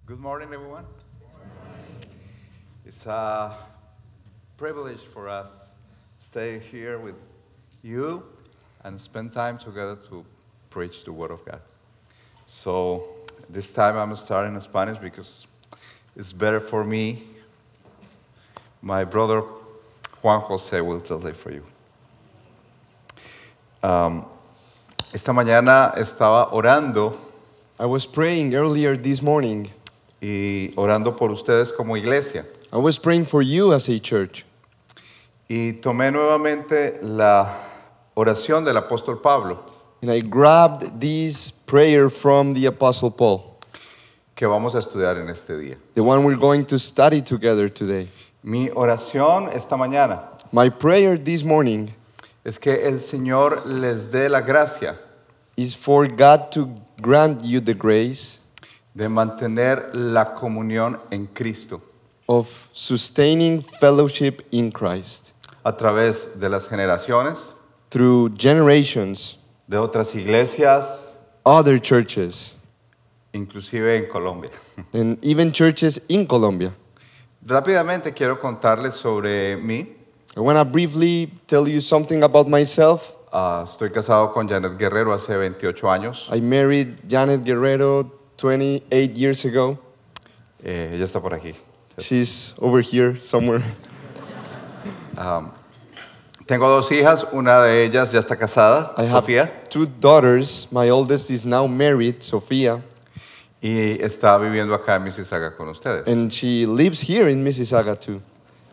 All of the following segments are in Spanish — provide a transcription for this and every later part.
Good morning, everyone. It's a privilege for us to stay here with you and spend time together to preach the Word of God. So this time I'm starting in Spanish because it's better for me. My brother Juan José will translate for you. Esta mañana estaba orando I was praying earlier this morning. y orando por ustedes como iglesia. I was praying for you as a church. Y tomé nuevamente la oración del apóstol Pablo, And I grabbed this prayer from the Apostle Paul, que vamos a estudiar en este día. the one we're going to study together today. Mi oración esta mañana My prayer this morning es que el Señor les dé la gracia is for God to grant you the grace de mantener la comunión en Cristo of sustaining fellowship in Christ a través de las generaciones, through generations, de otras iglesias, other churches, inclusive en Colombia. and even churches in Colombia. Rápidamente quiero contarles sobre mí. I want to briefly tell you something about myself. Estoy casado con Janet Guerrero hace 28 años. I married Janet Guerrero 28 years ago. Ella está por aquí. She's over here somewhere. Tengo dos hijas, una de ellas ya está casada, I have Sofía, two daughters. My oldest is now married, Sofia, y está viviendo acá en Mississauga con ustedes. and she lives here in Mississauga too.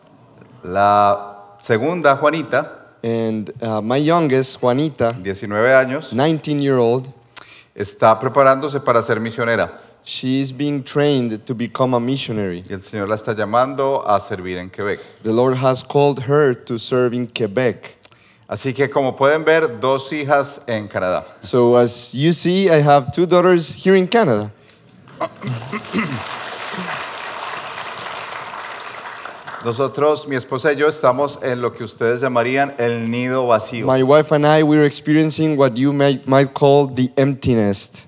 La segunda, Juanita, And my youngest, Juanita, 19 años, 19-year-old, está preparándose para ser misionera. she's being trained to become a missionary. Y el Señor la está llamando a servir en Quebec. The Lord has called her to serve in Quebec. Así que como pueden ver, dos hijas en Canadá. So as you see, I have two daughters here in Canada. Nosotros, mi esposa y yo, estamos en lo que ustedes llamarían el nido vacío. My wife and I, we're experiencing what you might call the empty nest.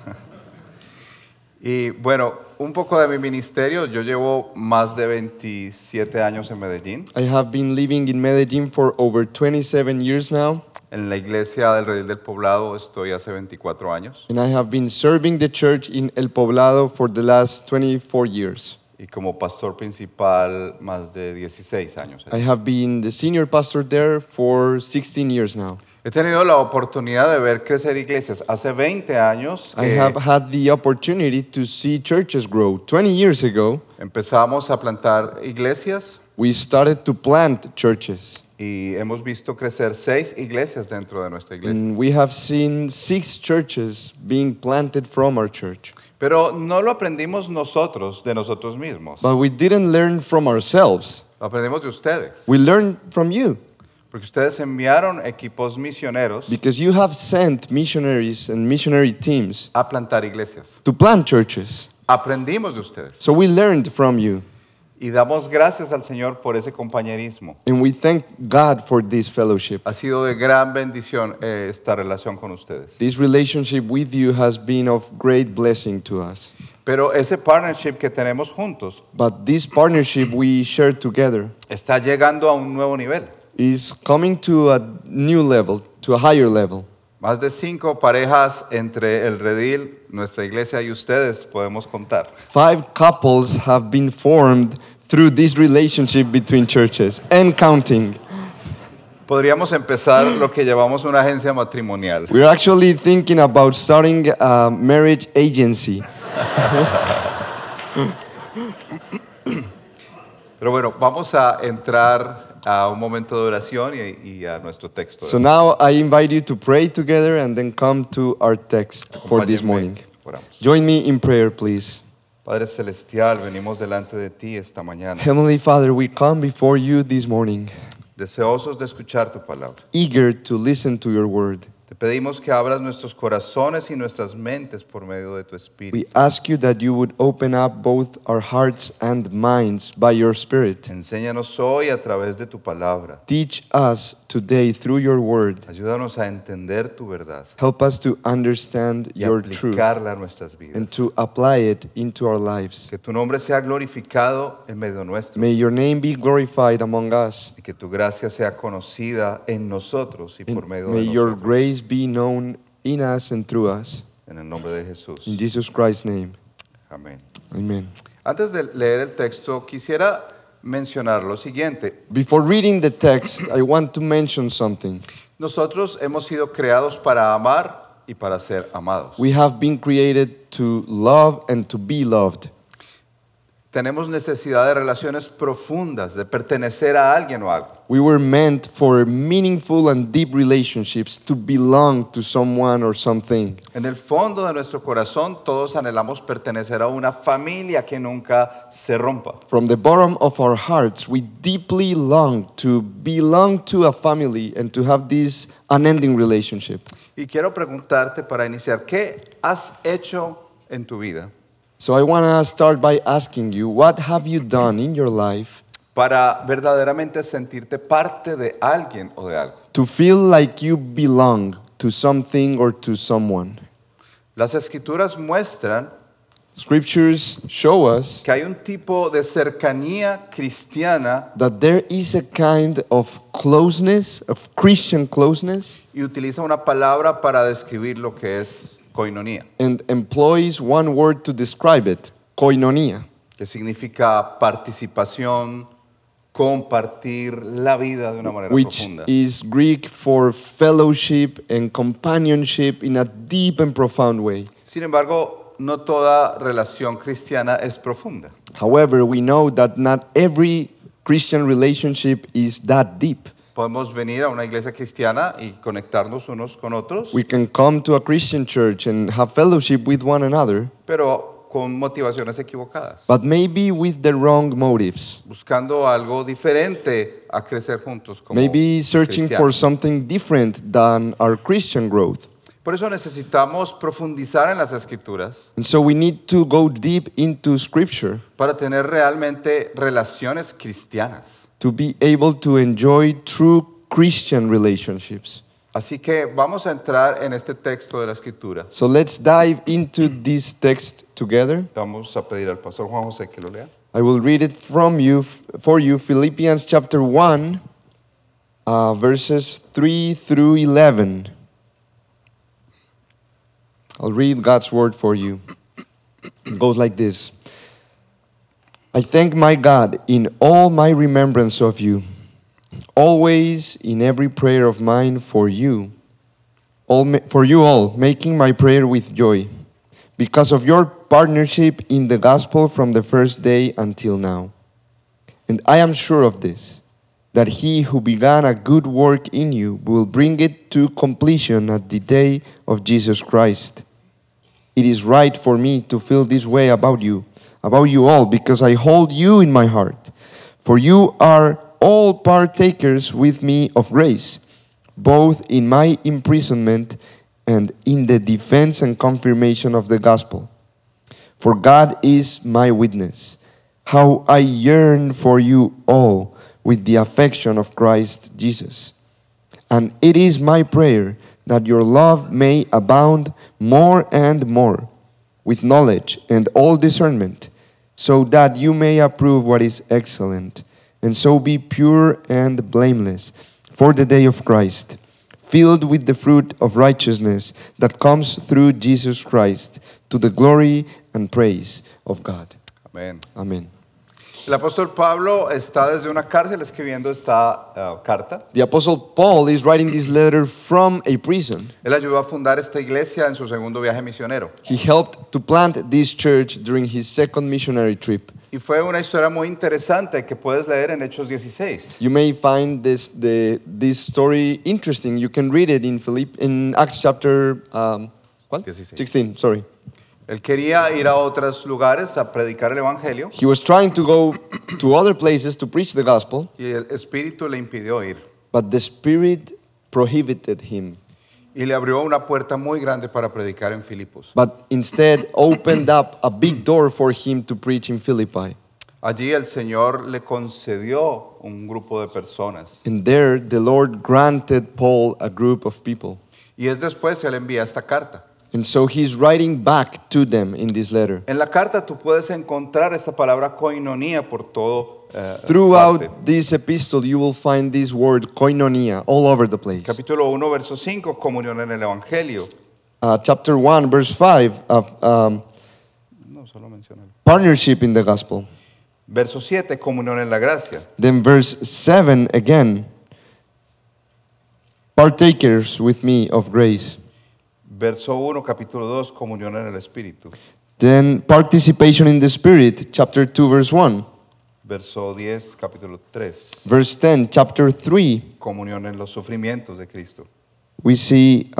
Y bueno, un poco de mi ministerio, yo llevo más de 27 años en Medellín, I have been living in Medellin for over 27 years now, en la iglesia del Redil del Poblado estoy hace 24 años and I have been serving the church in El Poblado for the last 24 years. y como pastor principal más de 16 años. I have been the senior pastor there for 16 years now. He tenido la oportunidad de ver crecer iglesias. Hace 20 años I have had the opportunity to see churches grow. 20 years ago, empezamos a plantar iglesias we started to plant churches, y hemos visto crecer 6 iglesias dentro de nuestra iglesia. and we have seen 6 churches being planted from our church. Pero no lo aprendimos nosotros, de nosotros mismos. But we didn't learn from ourselves. Lo aprendimos de ustedes. We learned from you. Porque ustedes enviaron equipos misioneros Because you have sent missionaries and missionary teams a plantar iglesias. to plant churches. Aprendimos de ustedes. So we learned from you. Y damos gracias al Señor por ese compañerismo. And we thank God for this fellowship. Ha sido de gran bendición esta relación con ustedes. This relationship with you has been of great blessing to us. Pero ese partnership que tenemos juntos But this partnership we share together está llegando a un nuevo nivel. is coming to a new level, to a higher level. Más de 5 parejas entre el Redil, nuestra iglesia y ustedes podemos contar. 5 couples have been formed through this relationship between churches and counting. Podríamos empezar lo que llamamos una agencia matrimonial. We're actually thinking about starting a marriage agency. Pero bueno, vamos a entrar a un momento de oración y a nuestro texto. So now I invite you to pray together and then come to our text for this morning. Oramos. Join me in prayer, please. Padre Celestial, venimos delante de ti esta mañana, Heavenly Father, we come before you this morning, deseosos de escuchar tu palabra. eager to listen to your word. Te pedimos que abras nuestros corazones y nuestras mentes por medio de tu Espíritu. We ask you that you would open up both our hearts and minds by your Spirit. Enséñanos hoy a través de tu palabra. Teach us today through your word. Ayúdanos a entender tu verdad Help us to understand y your truth aplicarla a nuestras and vidas. to apply it into our lives. Que tu nombre sea glorificado en medio nuestro May your name be glorified among us. y que tu gracia sea conocida en nosotros y por And medio may de your nosotros. grace be known in us and through us. En el nombre de Jesús. In Jesus Christ's name. Amén. Amen. Antes de leer el texto, quisiera mencionar lo siguiente. Before reading the text, I want to mention something. Nosotros hemos sido creados para amar y para ser amados. We have been created to love and to be loved. Tenemos necesidad de relaciones profundas, de pertenecer a alguien o algo. We were meant for meaningful and deep relationships, to belong to someone or something. En el fondo de nuestro corazón, todos anhelamos pertenecer a una familia que nunca se rompa. From the bottom of our hearts, we deeply long to belong to a family and to have this unending relationship. Y quiero preguntarte para iniciar, ¿qué has hecho en tu vida So I want to start by asking you, what have you done in your life para verdaderamente sentirte parte de alguien o de algo? to feel like you belong to something or to someone? Las escrituras muestran Scriptures show us que hay un tipo de cercanía cristiana that there is a kind of closeness, of Christian closeness, y utiliza una palabra para describir lo que es koinonía, and employs one word to describe it, koinonia, que significa participación, compartir la vida de una manera which profunda. is Greek for fellowship and companionship in a deep and profound way. Sin embargo, no toda relación cristiana es profunda. However, we know that not every Christian relationship is that deep. Podemos venir a una iglesia cristiana y conectarnos unos con otros, We can come to a Christian church and have fellowship with one another, pero con motivaciones equivocadas, but maybe with the wrong motives. buscando algo diferente a crecer juntos como Maybe searching for cristianos. something different than our Christian growth. Por eso necesitamos profundizar en las escrituras And so we need to go deep into Scripture para tener realmente relaciones cristianas. to be able to enjoy true Christian relationships. Así que vamos a entrar en este texto de la escritura. So let's dive into this text together. Vamos a pedir al pastor Juan José que lo lea. I will read it from you for you, Philippians chapter 1, verses 3 through 11. I'll read God's word for you. It goes like this. I thank my God in all my remembrance of you, always in every prayer of mine for you all, making my prayer with joy, because of your partnership in the gospel from the first day until now. And I am sure of this, that he who began a good work in you will bring it to completion at the day of Jesus Christ. It is right for me to feel this way about you all, because I hold you in my heart. For you are all partakers with me of grace, both in my imprisonment and in the defense and confirmation of the gospel. For God is my witness, how I yearn for you all with the affection of Christ Jesus. And it is my prayer that your love may abound more and more with knowledge and all discernment, so that you may approve what is excellent, and so be pure and blameless for the day of Christ, filled with the fruit of righteousness that comes through Jesus Christ, to the glory and praise of God. Amén. Amen. El apóstol Pablo está desde una cárcel escribiendo esta carta. The Apostle Paul is writing this letter from a prison. Él ayudó a fundar esta iglesia en su segundo viaje misionero. He helped to plant this church during his second missionary trip. Y fue una historia muy interesante que puedes leer en Hechos 16. You may find this story interesting. You can read it in Acts chapter 16. Sorry. Él quería ir a otros lugares a predicar el evangelio He was trying to go to other places to preach the gospel, y el espíritu le impidió ir. but the Spirit prohibited him. y le abrió una puerta muy grande para predicar en Filipos. but instead opened up a big door for him to preach in Philippi. Allí el Señor le concedió un grupo de personas. And there the Lord granted Paul a group of people. Y es después que él envía esta carta. And so he's writing back to them in this letter. En la carta tú puedes encontrar esta palabra koinonia por todo Throughout parte. this epistle, you will find this word koinonia all over the place. Capítulo 1, verso 5, comunión en el Evangelio. Chapter 1, verse 5, No, solo menciónalo. partnership in the gospel. Verso 7, comunión en la gracia. Then verse 7 again, partakers with me of grace. Verso 1, capítulo 2, comunión en el Espíritu. Then participation in the Spirit, chapter 2, verse 1. Verso 10, capítulo 3, Verse 10, chapter 3, comunión en los sufrimientos de Cristo. we see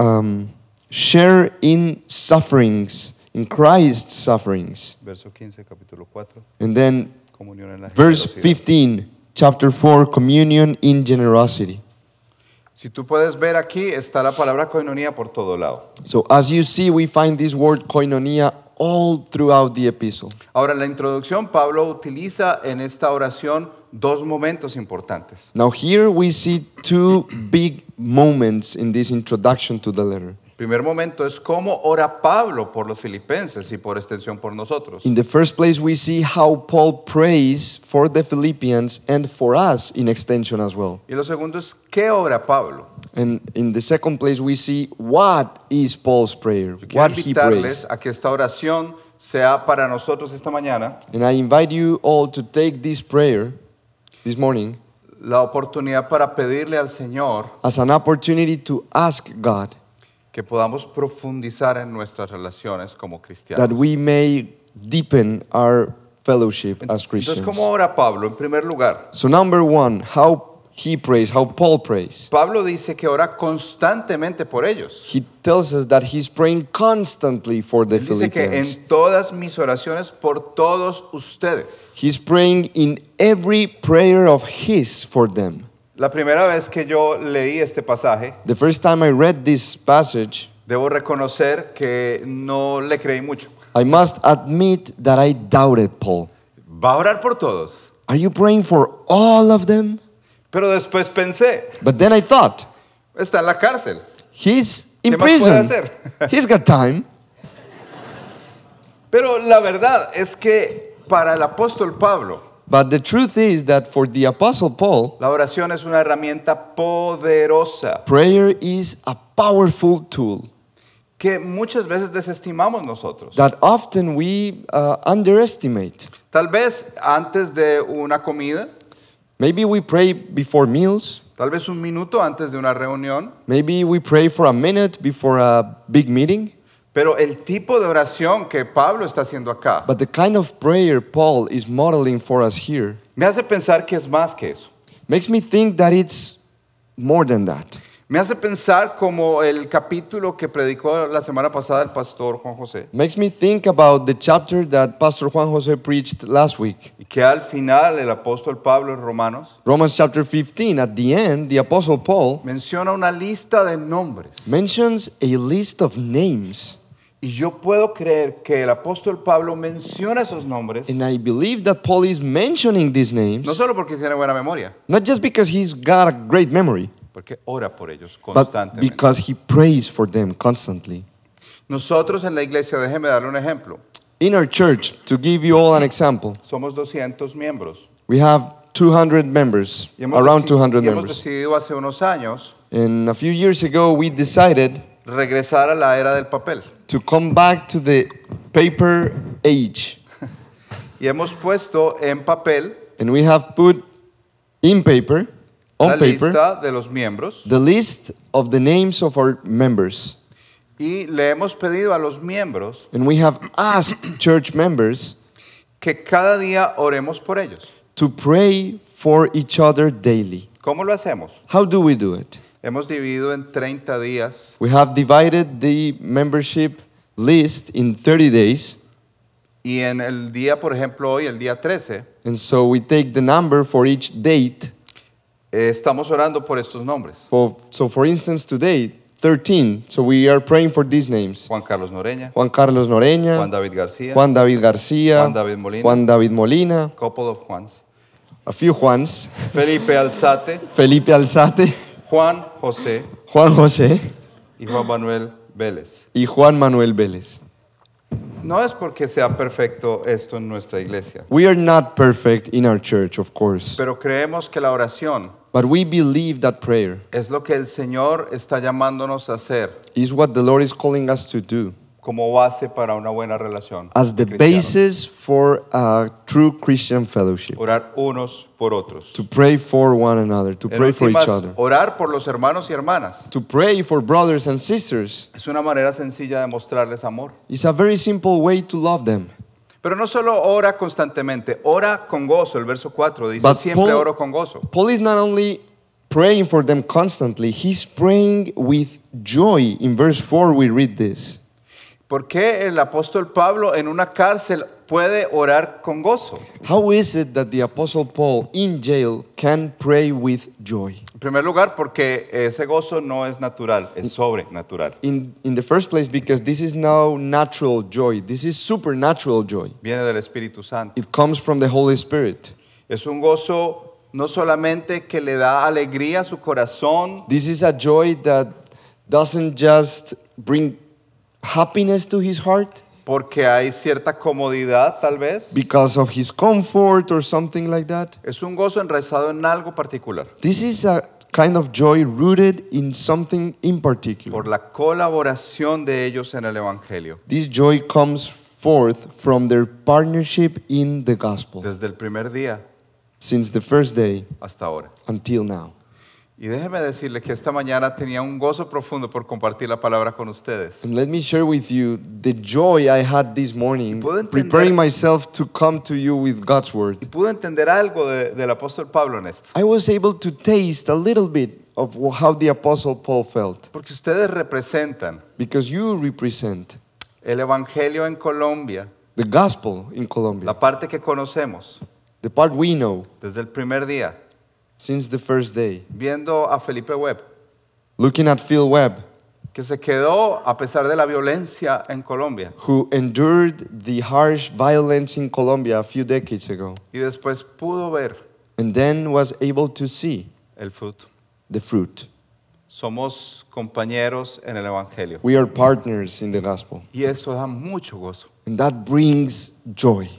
share in sufferings, in Christ's sufferings. Verso 15, capítulo 4, And then comunión en la verse generosidad. 15, chapter 4, communion in generosity. Si tú puedes ver aquí, está la palabra koinonia por todo lado. So as you see, we find this word koinonia all throughout the epistle. Ahora, en la introducción, Pablo utiliza en esta oración dos momentos importantes. Now here we see two big moments in this introduction to the letter. El primer momento es cómo ora Pablo por los filipenses y por extensión por nosotros. In the first place, we see how Paul prays for the Philippians and for us in extension as well. Y lo segundo es qué ora Pablo. And in the second place, we see what is Paul's prayer, Yo quiero what he invitarles prays. a que esta oración sea para nosotros esta mañana And I invite you all to take this prayer this morning la oportunidad para pedirle al Señor as an opportunity to ask God que podamos profundizar en nuestras relaciones como that cristianos. we may deepen our fellowship as Christians. Entonces, ¿cómo ora Pablo? En primer lugar, So number one, how he prays, how Paul prays. Pablo dice que ora constantemente por ellos. He tells us that he's praying constantly for the Él dice que Philippians. en todas mis oraciones por todos ustedes. He's praying in every prayer of his for them. La primera vez que yo leí este pasaje, The first time I read this passage, debo reconocer que no le creí mucho. I must admit that I doubted Paul. Va a orar por todos. Are you praying for all of them? Pero después pensé, But then I thought, está en la cárcel. he's in ¿Qué más puede prison. hacer? He's got time. Pero la verdad es que para el apóstol Pablo, But the truth is that for the Apostle Paul, la oración es una herramienta poderosa prayer is a powerful tool que muchas veces desestimamos nosotros. that often we underestimate. Tal vez antes de una comida, Maybe we pray before meals. tal vez un minuto antes de una reunión, Maybe we pray for a minute before a big meeting. pero el tipo de oración que Pablo está haciendo acá But the kind of prayer Paul is modeling for us here me hace pensar que es más que eso. makes me think that it's more than that. Me hace pensar como el capítulo que predicó la semana pasada el pastor Juan José, Makes me think about the chapter that Pastor Juan Jose preached last week. y que al final el apóstol Pablo en Romanos Romans chapter 15, at the end, the Apostle Paul menciona una lista de nombres. mentions a list of names. Y yo puedo creer que el apóstol Pablo menciona esos nombres And I believe that Paul is mentioning these names, no solo porque tiene buena memoria, not just because he's got a great memory, porque ora por ellos but constantemente. because he prays for them constantly. Nosotros en la iglesia, déjeme darle un ejemplo, In our church, to give you all an example, somos 200 miembros. we have 200 members, Y hemos, around deci- 200 y hemos members. decidido hace unos años And a few years ago, we decided regresar a la era del papel. to come back to the paper age. Y hemos puesto en papel And we have put in paper, la on paper, lista de los miembros the list of the names of our members. y le hemos pedido a los miembros And we have asked church members que cada día oremos por ellos. to pray for each other daily. ¿Cómo lo hacemos? How do we do it? Hemos dividido en 30 días We have divided the membership list in 30 days. y en el día, por ejemplo, hoy, el día 13, And so we take the number for each date. estamos orando por estos nombres. So for instance, today, 13. So we are praying for these names. Juan Carlos Noreña, Juan Carlos Noreña, Juan David García, Juan David García, Juan David Molina. Juan David Molina, couple of Juans, a few Juans, Felipe Alzate, Felipe Alzate, Juan José Juan José y Juan Manuel Vélez. y Juan Manuel Vélez. No es porque sea perfecto esto en nuestra iglesia, We are not perfect in our church, of course, pero creemos que la oración but we believe that prayer es lo que el Señor está llamándonos a hacer is what the Lord is calling us to do como base para una buena relación. as the de cristianos. basis for a true Christian fellowship. Orar unos por otros. To pray for one another, to En pray for each últimas, other, orar por los hermanos y hermanas to pray for brothers and sisters. es una manera sencilla de mostrarles amor. It's a very simple way to love them. Pero no solo ora constantemente, ora con gozo. El verso 4 dice, But siempre Paul- oro con gozo. Paul is not only praying for them constantly, he's praying with joy. In verse 4, we read this. ¿Por qué el apóstol Pablo en una cárcel puede orar con gozo? How is it that the Apostle Paul in jail can pray with joy? En primer lugar, porque ese gozo no es natural, es sobrenatural. In the first place, because this is no natural joy, this is supernatural joy. Viene del Espíritu Santo. It comes from the Holy Spirit. Es un gozo no solamente que le da alegría a su corazón, This is a joy that doesn't just bring happiness to his heart porque hay cierta comodidad tal vez. because of his comfort or something like that. Es un gozo enraizado en algo particular, This is a kind of joy rooted in something in particular. por la colaboración de ellos en el Evangelio, This joy comes forth from their partnership in the gospel desde el primer día since the first day hasta ahora. until now. Y déjeme decirle que esta mañana tenía un gozo profundo por compartir la palabra con ustedes. And let me share with you the joy I had this morning puedo entender- preparing myself to come to you with God's word. Y pude entender algo del apóstol Pablo en esto. I was able to taste a little bit of how the Apostle Paul felt Porque ustedes representan because you represent el Evangelio en Colombia, the gospel in Colombia, la parte que conocemos the part we know desde el primer día, since the first day. viendo a Felipe Webb, Looking at Phil Webb, que se quedó a pesar de la violencia en Colombia who endured the harsh violence in Colombia a few decades ago, y después pudo ver and then was able to see el fruto. the fruit. Somos compañeros en el Evangelio We are partners in the gospel, y eso da mucho gozo. and that brings joy.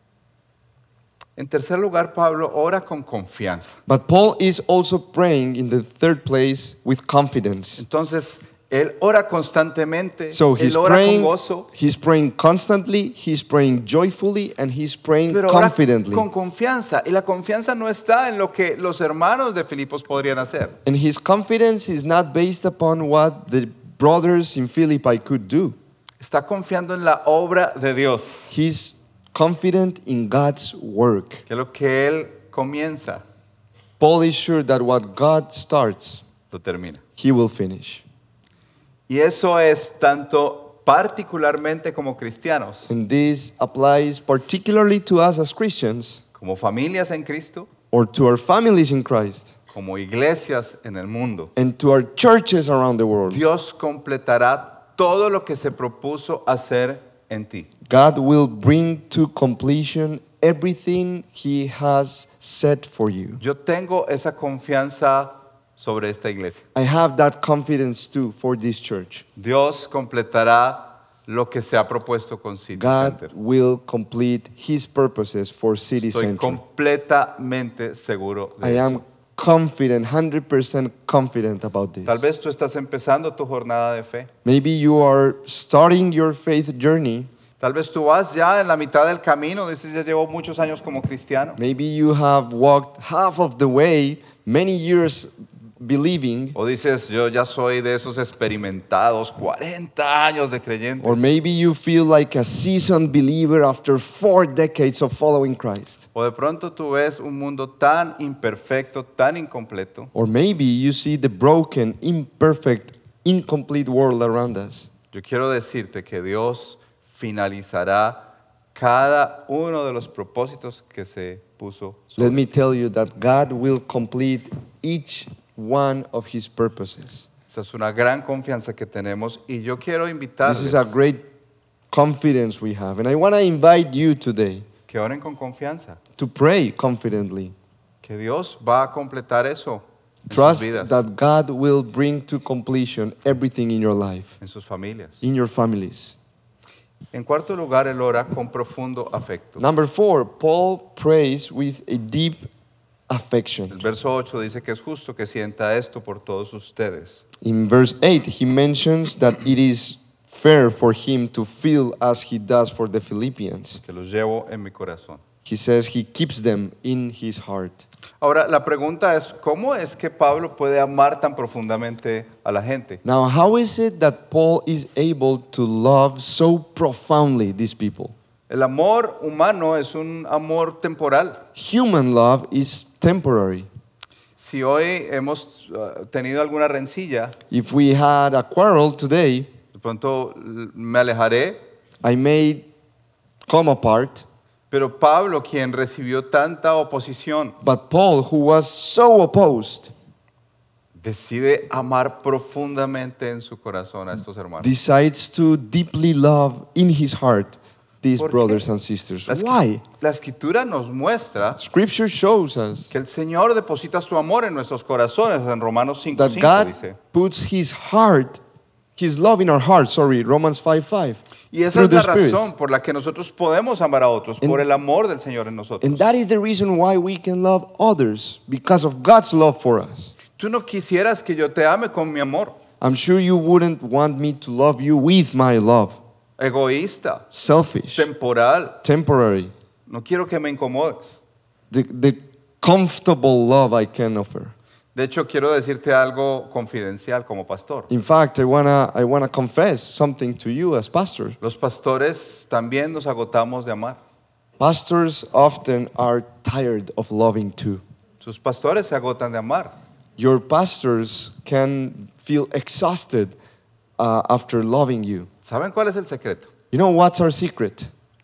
En tercer lugar, Pablo ora con confianza. But Paul is also praying in the third place with confidence. Entonces, él ora constantemente, So él ora con gozo, he's praying constantly, he's praying joyfully, and he's praying pero ora confidently. con confianza. Y la confianza no está en lo que los hermanos de Filipos podrían hacer. And his confidence is not based upon what the brothers in Philippi could do. Está confiando en la obra de Dios, He's confident in God's work. que lo que él comienza, Paul is sure that what God starts, lo termina. he will finish. Y eso es tanto particularmente como cristianos, And this applies particularly to us as Christians como familias en Cristo, or to our families in Christ como iglesias en el mundo. and to our churches around the world. Dios completará todo lo que se propuso hacer en ti. God will bring to completion everything he has set for you. Yo tengo esa confianza sobre esta iglesia. I have that confidence too for this church. Dios completará lo que se ha propuesto con City God Center. will complete his purposes for City Estoy Center. completamente seguro de I eso. am confident, 100% confident about this. Tal vez tú estás empezando tu jornada de fe. Maybe you are starting your faith journey. Tal vez tú vas ya en la mitad del camino, dices, ya llevo muchos años como cristiano. Maybe you have walked half of the way, many years believing. O dices, yo ya soy de esos experimentados, 40 años de creyente. Or maybe you feel like a seasoned believer after 4 decades of following Christ. O de pronto tú ves un mundo tan imperfecto, tan incompleto. Or maybe you see the broken, imperfect, incomplete world around us. Yo quiero decirte que Dios finalizará cada uno de los propósitos que se puso. sobre Let me tell you that God will complete each one of his purposes. Esa es una gran confianza que tenemos y yo quiero This invitarles is a great confidence we have. And I want to invite you today que oren con confianza, to pray confidently. que Dios va a completar eso en sus Trust vidas, that God will bring to completion everything in your life, en sus familias. in your families. En cuarto lugar, él ora con profundo afecto. Number 4, Paul prays with a deep El affection. verso 8 dice que es justo que sienta esto por todos ustedes. In verse 8, he mentions that it is fair for him to feel as he does for the Philippians. Que los llevo en mi corazón. He says he keeps them in his heart. Ahora, la pregunta es, ¿cómo es que Pablo puede amar tan profundamente a la gente? Now, how is it that Paul is able to love so profoundly these people? El amor humano es un amor temporal. Human love is temporary. Si hoy hemos tenido alguna rencilla, If we had a quarrel today, de pronto me alejaré, I may come apart. pero Pablo, quien recibió tanta oposición, But Paul, who was so opposed, decide amar profundamente en su corazón a estos hermanos. decides to deeply love in his heart these ¿Por qué? brothers and sisters. La esqui- Why? La escritura nos muestra Scripture shows us que el Señor deposita su amor en nuestros corazones, en Romanos that 5:5 God dice. puts his heart, his love in our heart, Romans 5:5. Y esa through es la the Spirit. razón por la que nosotros podemos amar a otros, por el amor del Señor en nosotros. And that is the reason why we can love others, because of God's love for us. Tú no quisieras que yo te ame con mi amor, I'm sure you wouldn't want me to love you with my love. egoísta, Selfish, temporal. temporary, No quiero que me incomodes. the comfortable love I can offer. De hecho, quiero decirte algo confidencial como pastor. In fact, I wanna confess something to you as pastors. Los pastores también nos agotamos de amar. Pastors often are tired of loving too. Sus pastores se agotan de amar. Your pastors can feel exhausted after loving you. ¿Saben cuál es el secreto? You know what's our secret?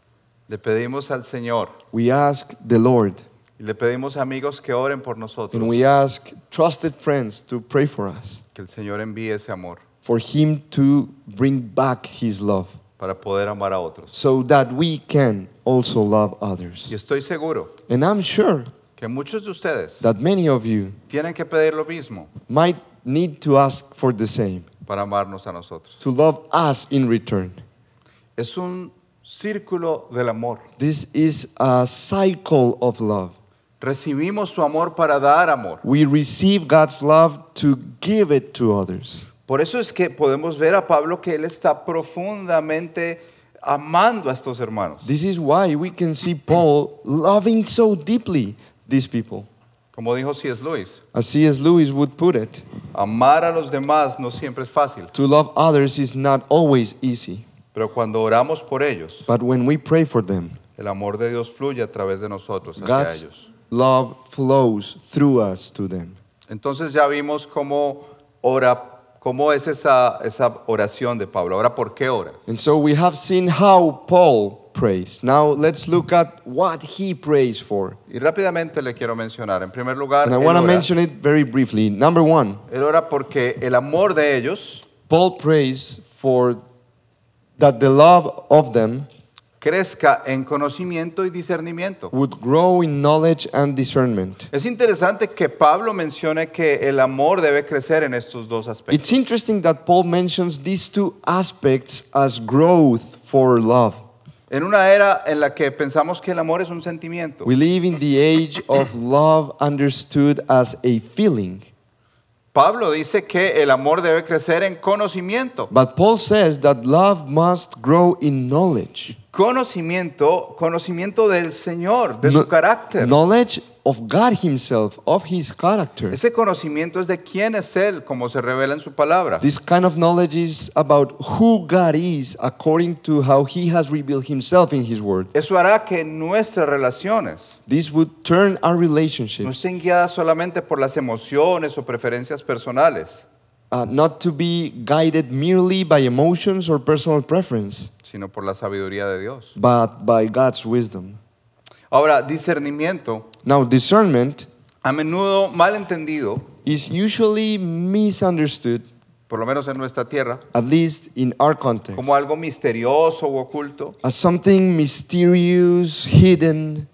Le pedimos al Señor We ask the Lord, y le pedimos a amigos que oren por nosotros, and we ask trusted friends to pray for us, que el Señor envíe ese amor for Him to bring back His love, para poder amar a otros. so that we can also love others. Y estoy seguro And I'm sure que muchos de ustedes that many of you tienen que pedir lo mismo might need to ask for the same, para amarnos a nosotros. to love us in return. Es un círculo del amor. This is a cycle of love. Recibimos su amor para dar amor. We receive God's love to give it to others. Por eso es que podemos ver a Pablo que él está profundamente amando a estos hermanos. This is why we can see Paul loving so deeply these people. Como dijo C.S. Lewis, As C.S. Lewis would put it, amar a los demás no siempre es fácil, to love others is not always easy. pero cuando oramos por ellos, But when we pray for them, el amor de Dios fluye a través de nosotros hacia God's ellos. love flows through us to them. Entonces ya vimos cómo es esa oración de Pablo. Ahora, ¿por qué ora? And so we have seen how Paul prays. Now let's look at what he prays for. Y rápidamente le quiero mencionar. En primer lugar, And I él want to ora, mention it very briefly. Number one, él ora porque el amor de ellos Paul prays for that the love of them crezca en conocimiento y discernimiento. would grow in knowledge and discernment. Es interesante que Pablo mencione que el amor debe crecer en estos dos aspectos. It's interesting that Paul mentions these two aspects as growth for love. En una era en la que pensamos que el amor es un sentimiento, We live in the age of love understood as a feeling. Pablo dice que el amor debe crecer en conocimiento. But Paul says that love must grow in knowledge. Conocimiento del Señor, de su carácter. Knowledge of God Himself, of His character. Ese conocimiento es de quién es Él, como se revela en su palabra. This kind of knowledge is about who God is according to how He has revealed Himself in His Word. Eso hará que nuestras relaciones This would turn our no relationships estén guiadas solamente por las emociones o preferencias personales, not to be guided merely by emotions or personal preference, sino por la sabiduría de Dios. but by God's wisdom. Ahora, discernimiento, Now, discernment a menudo mal entendido, is usually misunderstood por lo menos en nuestra tierra, at least in our context, como algo misterioso u oculto. as something mysterious, hidden.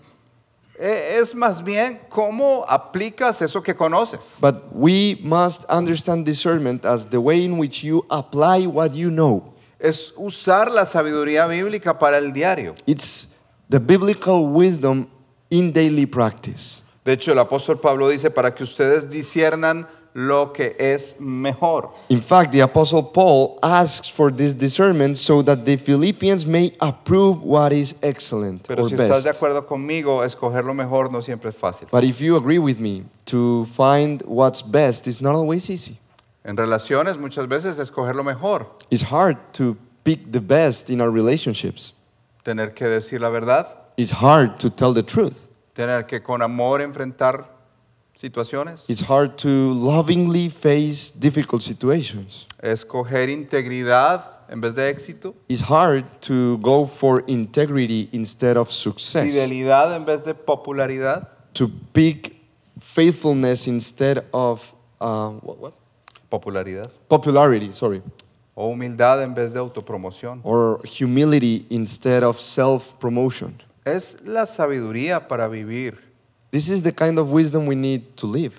Es más bien cómo aplicas eso que conoces. But we must understand discernment as the way in which you apply what you know. Es usar la sabiduría bíblica para el diario. It's the biblical wisdom in daily practice. De hecho, el apóstol Pablo dice para que ustedes disciernan lo que es mejor. In fact, the Apostle Paul asks for this discernment so that the Philippians may approve what is excellent Pero or si estás de best. acuerdo conmigo, escoger lo mejor no siempre es fácil. But if you agree with me, to find what's best is not always easy. En relaciones muchas veces escoger lo mejor, It's hard to pick the best in our relationships. tener que decir la verdad, It's hard to tell the truth. tener que con amor enfrentar situaciones, It's hard to lovingly face difficult situations. escoger integridad en vez de éxito, It's hard to go for integrity instead of success. fidelidad en vez de popularidad, To pick faithfulness instead of what? popularidad, Popularity, sorry. o humildad en vez de autopromoción. Or humility instead of self-promotion. Es la sabiduría para vivir This is the kind of wisdom we need to live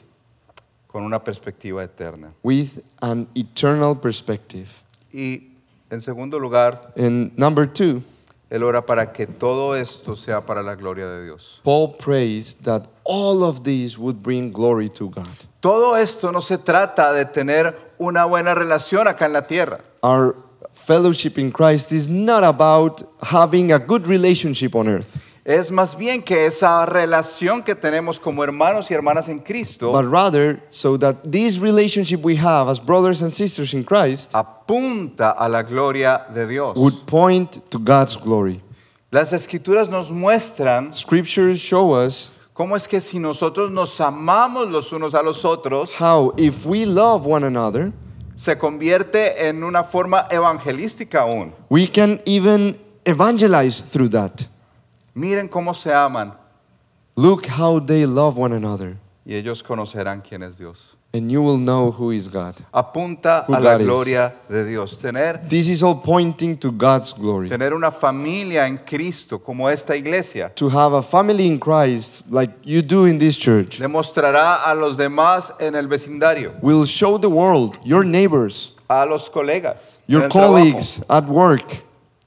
con una perspectiva eterna. with an eternal perspective. Y en segundo lugar, And number 2, él ora para que todo esto sea para la gloria de Dios. Paul prays that all of these would bring glory to God. Todo esto no se trata de tener una buena relación acá en la tierra. Our fellowship in Christ is not about having a good relationship on earth, Es más bien que esa relación que tenemos como hermanos y hermanas en Cristo but rather so that this relationship we have as brothers and sisters in Christ apunta a la gloria de Dios. would point to God's glory. Las escrituras nos muestran Scriptures show us cómo es que si nosotros nos amamos los unos a los otros, how if we love one another, se convierte en una forma evangelística aún. we can even evangelize through that. Miren cómo se aman Look how they love one another, y ellos conocerán quién es Dios. and you will know who is God. Apunta Who a la God is. gloria de Dios. This is all pointing to God's glory. Tener una familia en Cristo como esta iglesia To have a family in Christ like you do in this church demostrará a los demás en el vecindario, will show the world, your neighbors, a los colegas, en your el trabajo, colleagues at work,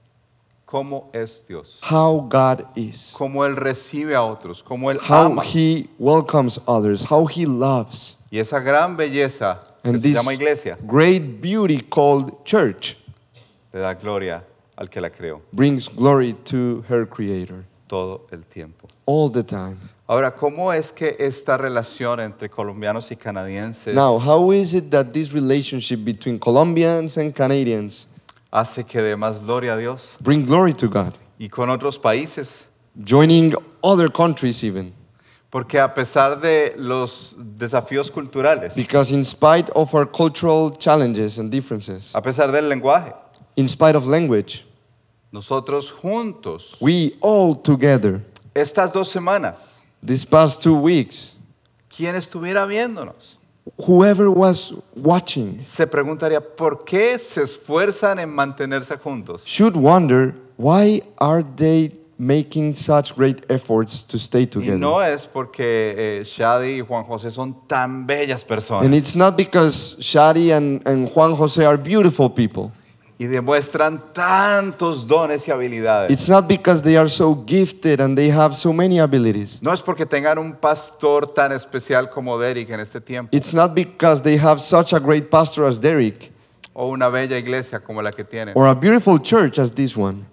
cómo es Dios, how God is, cómo Él recibe a otros, cómo Él how ama. He welcomes others, how He loves. Y esa gran belleza que And se this llama iglesia great beauty called church le da gloria al que la creó brings glory to her Creator todo el tiempo. all the time. Ahora, ¿cómo es que esta relación entre colombianos y canadienses Now, how is it that this relationship between Colombians and Canadians hace que dé más gloria a Dios? bring glory to God? Y con otros países, Joining other countries even. porque a pesar de los desafíos culturales, Because in spite of our cultural challenges and differences, a pesar del lenguaje, in spite of language, nosotros juntos, we all together, estas 2 semanas, these past 2 weeks, quien estuviera viéndonos, whoever was watching se preguntaría, ¿por qué se esfuerzan en mantenerse juntos? should wonder why are they making such great efforts to stay Y together. no es porque Shadi y Juan José son tan bellas And personas it's not because Shadi and Juan Jose are beautiful people. y demuestran tantos dones y habilidades. It's not because they are so gifted and they have so many abilities. No es porque tengan un pastor tan especial como Derek en este tiempo It's not because they have such a great pastor as Derek o una bella iglesia como la que tienen. or a beautiful church as this one.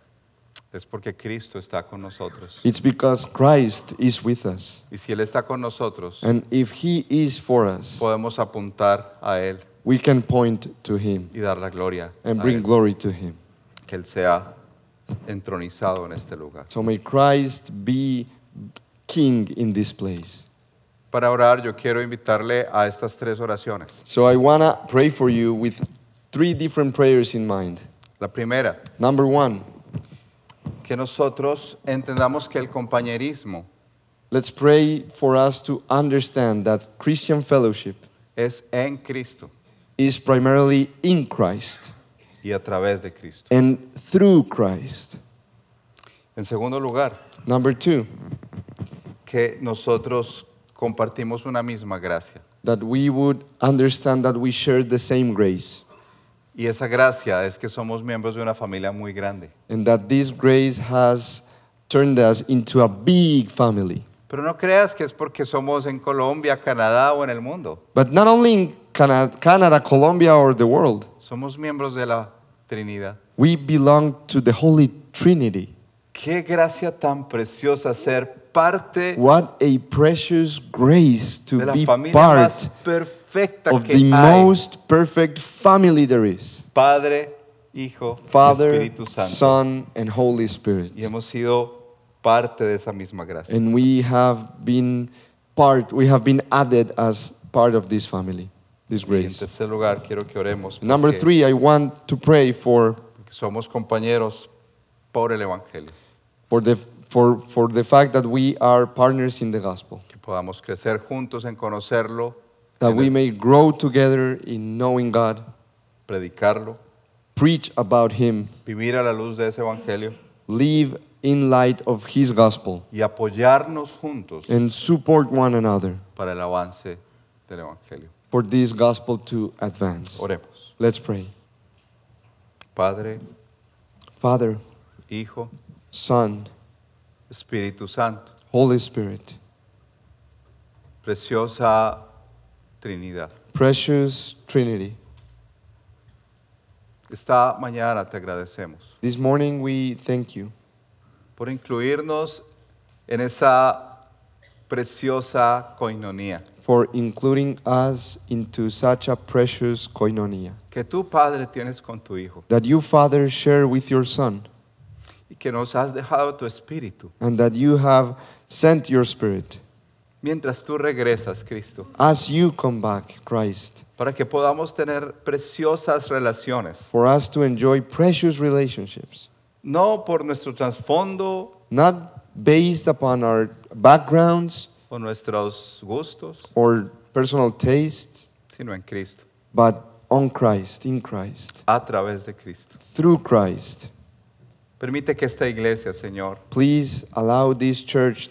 Es porque Cristo está con nosotros. It's because Christ is with us. Y si Él está con nosotros, And if He is for us, podemos apuntar a Él we can point to Him y dar la gloria and a bring Él. glory to Him. Que Él sea entronizado en este lugar. So may Christ be King in this place. Para orar, yo quiero invitarle a estas 3 oraciones. So I want to pray for you with 3 different prayers in mind. La primera, Number 1, que nosotros entendamos que el compañerismo let's pray for us to understand that Christian fellowship es en Cristo. is primarily in Christ y a través de Cristo. and through Christ. En segundo lugar, Number 2, que nosotros compartimos una misma gracia. that we would understand that we share the same grace, Y esa gracia es que somos miembros de una familia muy grande. and that this grace has turned us into a big family. Pero no creas que es porque somos en Colombia, Canadá o en el mundo. But not only in Canada, Colombia, or the world, Somos miembros de la Trinidad. we belong to the Holy Trinity. Qué gracia tan preciosa ser parte What a precious grace de to la be familia part más perfecta of que the hay. most perfect family there is. Padre, Hijo y Father, Espíritu Santo. Son, and Holy Spirit. Y hemos sido parte de esa misma gracia. And we have been added as part of this family, this Y en grace. tercer lugar, quiero que oremos Number porque 3, I want to pray for somos compañeros por el Evangelio. for the fact that we are partners in the gospel, Que podamos crecer juntos en conocerlo, that en we el- may grow together in knowing God, predicarlo, preach about Him, vivir a la luz de ese Evangelio live in light of His gospel, y apoyarnos juntos and support one another para el avance del Evangelio. for this gospel to advance. Oremos. Let's pray. Padre, Father, Hijo, Son, Espíritu Santo, Holy Spirit, preciosa Trinidad. precious Trinity, Esta mañana te agradecemos this morning we thank you por incluirnos en esa preciosa coinonía for including us into such a precious koinonia que tú, Padre, tienes con tu Hijo that you, Father, share with your Son, y que nos has dejado tu Espíritu. and that you have sent your Spirit Mientras tú regresas, Cristo, as you come back, Christ, para que podamos tener preciosas relaciones, for us to enjoy precious relationships, no por nuestro trasfondo not based upon our backgrounds o nuestros gustos, or personal tastes, sino en Cristo, but on Christ, in Christ, a través de Cristo. through Christ. Permite que esta iglesia, Señor, Please allow this church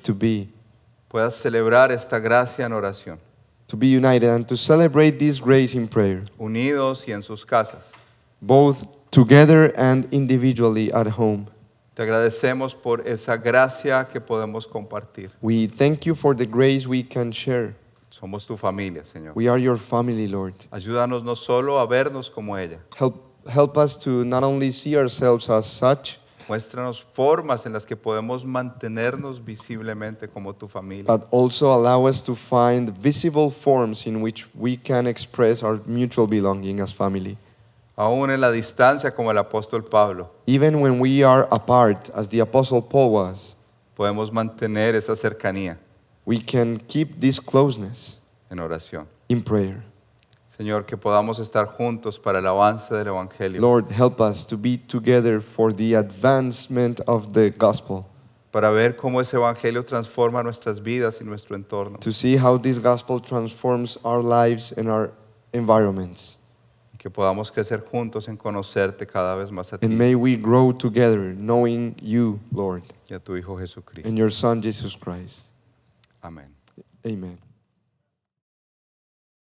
pueda celebrar esta gracia en oración, to be united and to celebrate this grace in prayer, unidos y en sus casas. both together and individually at home. Te agradecemos por esa gracia que podemos compartir. We thank you for the grace we can share. Somos tu familia, Señor. We are your family, Lord. Ayúdanos no solo a vernos como ella, Help us to not only see ourselves as such, muéstranos formas en las que podemos mantenernos visiblemente como tu familia. but also allow us to find visible forms in which we can express our mutual belonging as family. Aún en la distancia como el apóstol Pablo, Even when we are apart, as the Apostle Paul was, podemos mantener esa cercanía we can keep this closeness en oración. in prayer. Señor, que podamos estar juntos para el avance del Evangelio, Lord, help us to be together for the advancement of the gospel, para ver cómo ese Evangelio transforma nuestras vidas y nuestro entorno, to see how this gospel transforms our lives and our environments. y que podamos crecer juntos en conocerte cada vez más a ti And may we grow together knowing you, Lord, y a tu Hijo Jesucristo. and your Son, Jesus Christ. Amén. Amen.